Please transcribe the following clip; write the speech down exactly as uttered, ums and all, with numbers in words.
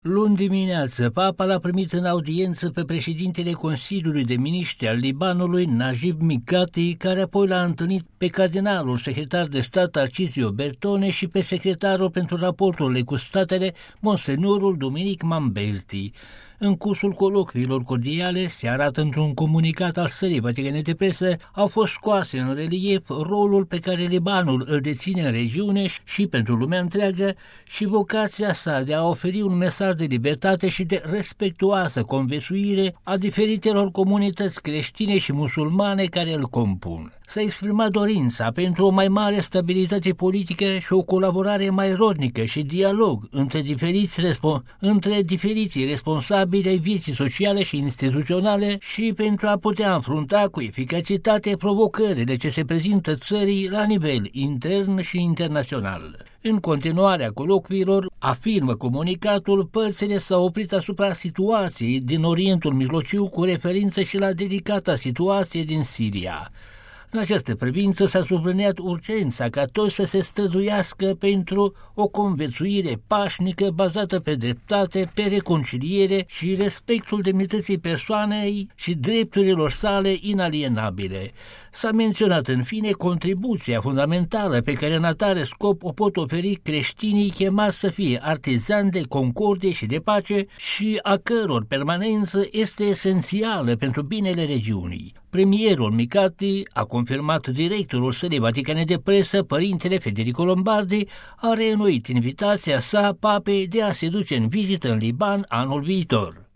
Luni dimineață, Papa l-a primit în audiență pe președintele Consiliului de Miniștri al Libanului, Najib Mikati, care apoi l-a întâlnit pe cardinalul secretar de stat Tarcisio Bertone și pe secretarul pentru raporturile cu statele, Monseniorul Dominic Mambelti. În cursul colocviilor cordiale, se arată într-un comunicat al Sării Vaticane de Presă, au fost scoase în relief rolul pe care Libanul îl deține în regiune și pentru lumea întreagă și vocația sa de a oferi un mesaj de libertate și de respectuoasă conviețuire a diferitelor comunități creștine și musulmane care îl compun. S-a exprimat dorința pentru o mai mare stabilitate politică și o colaborare mai rodnică și dialog între diferiți respo- între diferiții responsabili ai vieții sociale și instituționale și pentru a putea înfrunta cu eficacitate provocările ce se prezintă țării la nivel intern și internațional. În continuarea colocviilor, afirmă comunicatul, părțile s-au oprit asupra situației din Orientul Mijlociu cu referință și la delicata situație din Siria. În această privință s-a subliniat urgența ca toți să se străduiască pentru o conviețuire pașnică bazată pe dreptate, pe reconciliere și respectul demnității persoanei și drepturilor sale inalienabile. S-a menționat în fine contribuția fundamentală pe care în atare scop o pot oferi creștinii chemați să fie artizani de concordie și de pace și a căror permanență este esențială pentru binele regiunii. Premierul Mikati a confirmat directorul Sării Vaticane de Presă, părintele Federico Lombardi, a reînnoit invitația sa papei de a se duce în vizită în Liban anul viitor.